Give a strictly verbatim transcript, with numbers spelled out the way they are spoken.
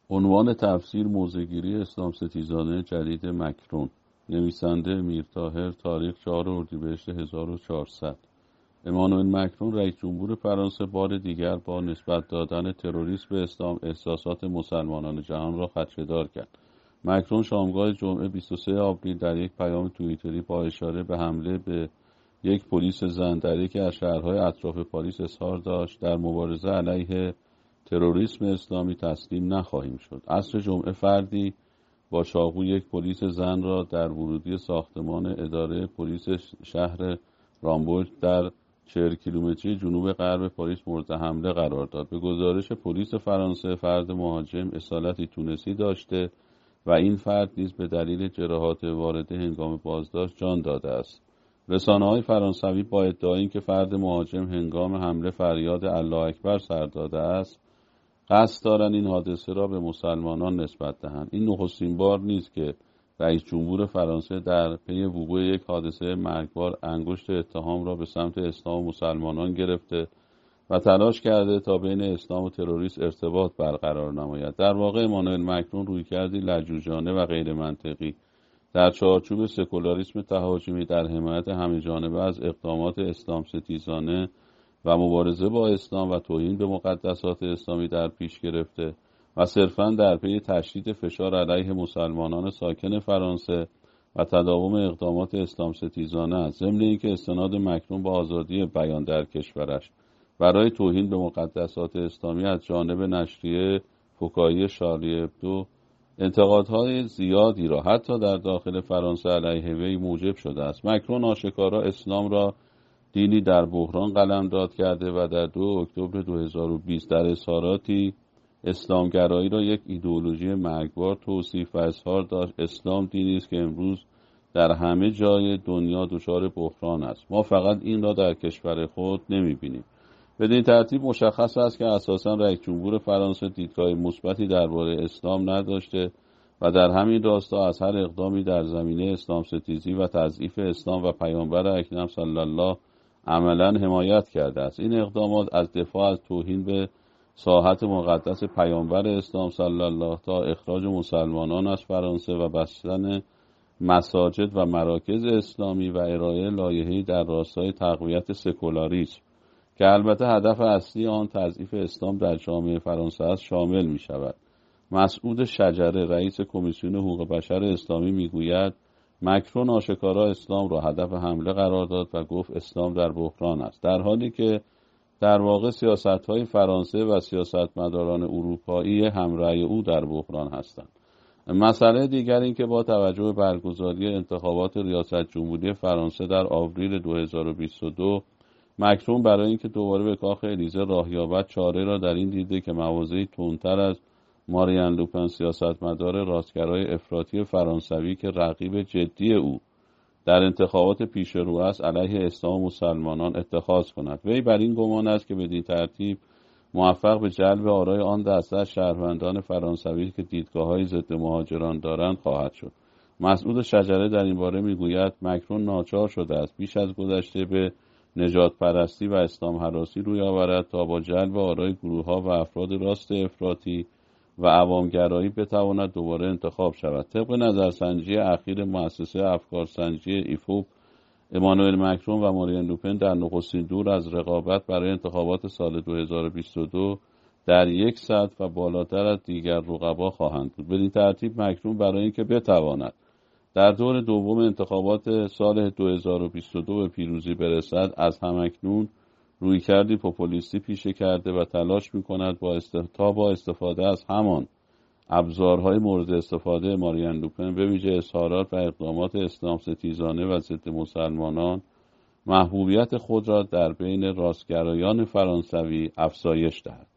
عنوان تفسیر موضع‌گیری اسلام ستیزانه جدید مکرون. نویسنده میرطاهر. تاریخ چهارم اردیبهشت هزار و چهارصد. امانوئل مکرون رئیس جمهور فرانسه بار دیگر با نسبت دادن تروریسم به اسلام احساسات مسلمانان جهان را خدشه‌دار کرد. مکرون شامگاه جمعه بیست و سوم آوریل در یک پیام توییتری با اشاره به حمله به یک پلیس زن در یکی از شهرهای اطراف پاریس اظهار داشت در مبارزه علیه تروریسم اسلامی تسلیم نخواهیم شد. عصر جمعه فردی با چاقو یک پلیس زن را در ورودی ساختمان اداره پلیس شهر رامبورگ در چهل کیلومتری جنوب غرب پاریس مورد حمله قرار داد. به گزارش پلیس فرانسه فرد مهاجم اصالتی تونسی داشته و این فرد نیز به دلیل جراحات وارده هنگام بازداشت جان داده است. رسانه‌های فرانسوی با ادعای اینکه فرد مهاجم هنگام حمله فریاد الله اکبر سر داده است، قصد دارند این حادثه را به مسلمانان نسبت دهند. این نخستین بار نیست که رئیس جمهور فرانسه در پی وقوع یک حادثه مرگبار انگشت اتهام را به سمت اسلام و مسلمانان گرفته و تلاش کرده تا بین اسلام و تروریسم ارتباط برقرار نماید. در واقع امانوئل مکرون رویکردی لجوجانه و غیر منطقی در چارچوب سکولاریسم تهاجمی در حمایت همه‌جانبه از اقدامات اسلام ستیزانه و مبارزه با اسلام و توهین به مقدسات اسلامی در پیش گرفته و صرفاً در پی تشدید فشار علیه مسلمانان ساکن فرانسه و تداوم اقدامات اسلام ستیزانه است. ضمن اینکه استناد مکرون به آزادی بیان در کشورش برای توهین به مقدسات اسلامی از جانب نشریه فوکایی شارلی ابدو انتقادهای زیادی را حتی در داخل فرانسه علیه وی موجب شده است. مکرون آشکارا اسلام را دینی در بحران قلمداد کرده و در دو اکتبر دو هزار و بیست در اظهاراتی اسلامگرایی را یک ایدئولوژی مرگبار توصیف و اظهار داشت. اسلام دینی است که امروز در همه جای دنیا دچار بحران است. ما فقط این را در کشور خود نمی‌بینیم. بدین ترتیب مشخص است که اساساً رئیس جمهور فرانسه دیدگاه مثبتی درباره اسلام نداشته و در همین راستا از هر اقدامی در زمینه اسلام ستیزی و تضعیف اسلام و پیامبر اکرم صلی الله عملاً حمایت کرده است. این اقدامات از دفاع از توهین به ساحت مقدس پیامبر اسلام صلی الله تا اخراج مسلمانان از فرانسه و بستن مساجد و مراکز اسلامی و ارائه لایحه‌ای در راستای تقویت سکولاریسم که البته هدف اصلی آن تضعیف اسلام در جامعه فرانسه است شامل می شود. مسعود شجره رئیس کمیسیون حقوق بشر اسلامی می گوید مکرون آشکارا اسلام را هدف حمله قرار داد و گفت اسلام در بحران است، در حالی که در واقع سیاست‌های فرانسه و سیاستمداران اروپایی همرأی او در بحران هستند. مسئله دیگر این که با توجه به برگزاری انتخابات ریاست جمهوری فرانسه در آوریل دو هزار و بیست و دو مکرون برای اینکه دوباره به کاخ الیزه راه یابد چاره را در این دیده که مواضعی تندتر از مارین لوپن سیاستمدار راستگرای افراطی فرانسوی که رقیب جدی او در انتخابات پیش رو است علیه اسلام و مسلمانان اتخاذ کند. وی بر این گمان است که بدین ترتیب موفق به جلب آرای آن دسته از شهروندان فرانسوی که دیدگاه‌های ضد مهاجران دارند خواهد شد. مسعود شجره در این باره میگوید مکرون ناچار شده است بیش از گذشته به نجات پرستی و اسلام هراسی روی آورد تا با جلب آرای گروه‌ها و افراد راست افراطی و عوامگرایی بتواند دوباره انتخاب شود. طبق نظرسنجی اخیر مؤسسه افکارسنجی ایفوب، امانوئل مکرون و مارین لوپن در نخستین دور از رقابت برای انتخابات سال دو هزار و بیست و دو در یک سطح و بالاتر از دیگر رقبا خواهند بود. بدین ترتیب مکرون برای اینکه بتواند در دور دوم انتخابات سال دو هزار و بیست و دو به پیروزی برسد از همکنون رویکردی پوپولیستی پیشه کرده و تلاش می‌کند با است... تا با استفاده از همان ابزارهای مورد استفاده مارین لوپن به ویژه اظهارات و اقدامات اسلام ستیزانه و ضد مسلمانان محبوبیت خود را در بین راستگرایان فرانسوی افزایش دهد.